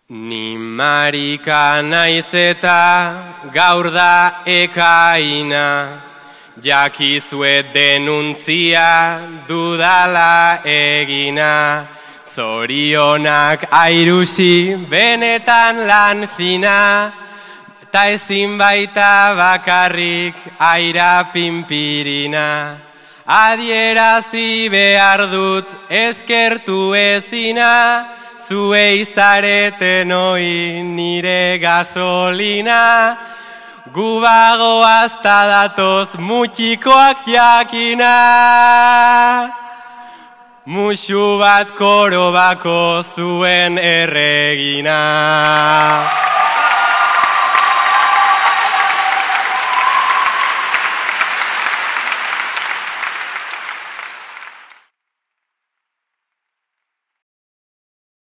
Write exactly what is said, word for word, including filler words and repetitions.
Ni marika naiz eta gaur da ekaina, jakizuet denuntzia dudala egina, zorionak airusi benetan lan fina, ta ezin baita bakarrik aira pinpirina, adierazi behar dut eskertu ezina, zuei zareten hoi nire gasolina, gu bagoazta datoz mutxikoak jakina, musu bat koro bako zuen erregina.